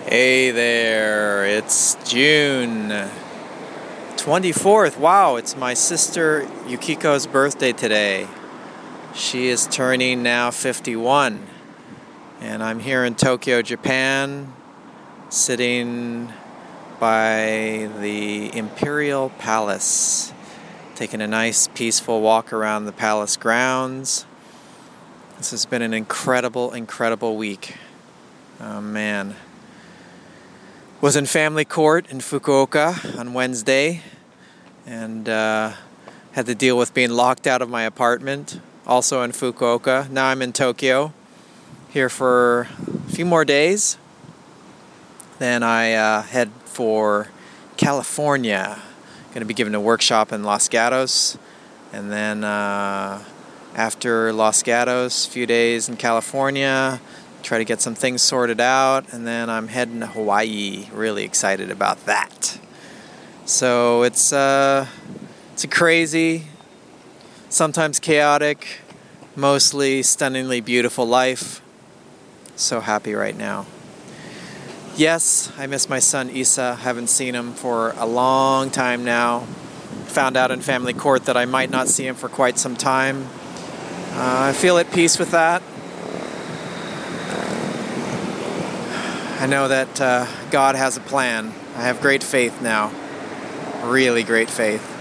Hey there, it's June 24th. Wow, it's my sister Yukiko's birthday today. She is turning now 51. And I'm here in Tokyo, Japan, sitting by the Imperial Palace, taking a nice peaceful walk around the palace grounds. This has been an incredible week. Oh man. Was in family court in Fukuoka on Wednesday and had to deal with being locked out of my apartment, also in Fukuoka. Now I'm in Tokyo, here for a few more days. Then I head for California. Going to be giving a workshop in Los Gatos, and then after Los Gatos, a few days in California, try to get some things sorted out, and then I'm heading to Hawaii. Really excited about that. So it's a crazy, sometimes chaotic, mostly stunningly beautiful life. So happy right now. Yes, I miss my son Isa. Haven't seen him for a long time now. Found out in family court that I might not see him for quite some time. I feel at peace with that. I know that God has a plan. I have great faith now. Really great faith.